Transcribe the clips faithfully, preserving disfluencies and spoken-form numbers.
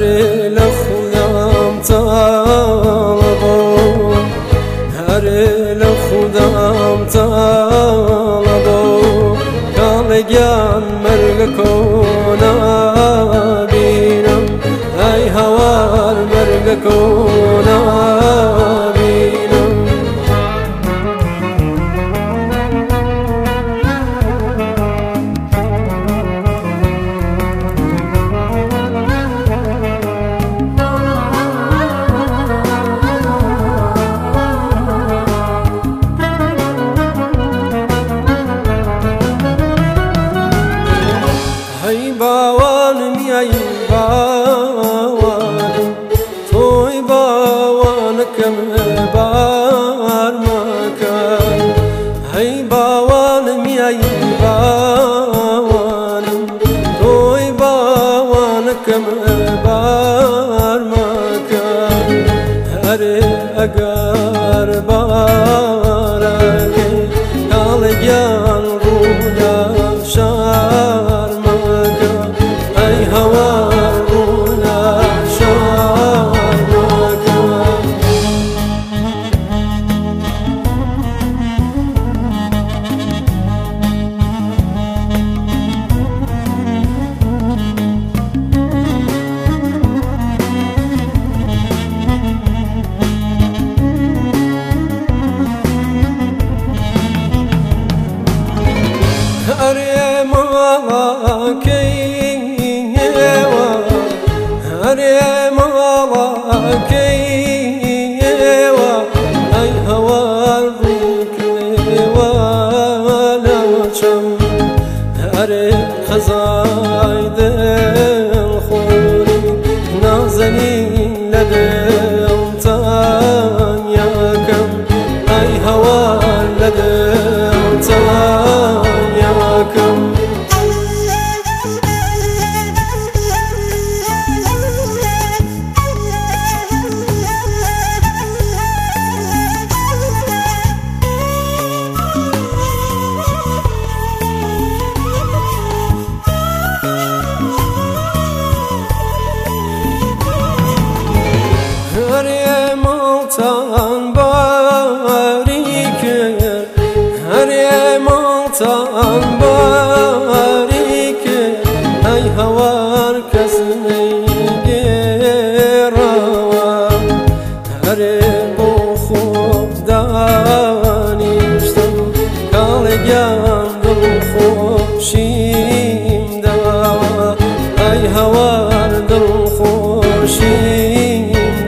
هر لخودم طالبو هر لخودم طالبو کالگیان مرگ کنا بینم ای هوار مرگ کنا بینم ای باوانم ای باوانم توی باوانکم بار مکن ای باوانم ای باوانم توی باوانکم بار مکن هر اگر بارگی کالگیان رونا شار ای هوار رونا شار مکن هر مالا کیوا هر مالا کیوا ای هوار کیوا لوچم هر خزای دل خوری نازنین لدم تانیا کم ای هوار لدم تانیا کم هر مالتان باریکه هر مالتان باریکه ای هوار کس نیگراوا هر بو خوب دانیشتم کالگیان دل خوشیم دوا ای هوار دل خوشیم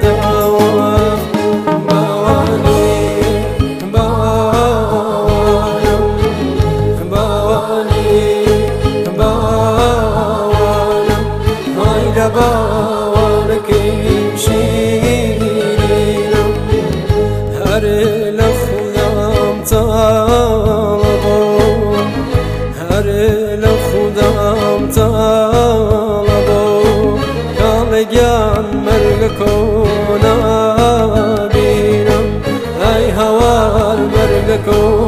باوانکیم شیرینم هر لخودم طالبو هر لخودم طالبو کالگیان مرگ کنا بینم ای هوار مرگ کنا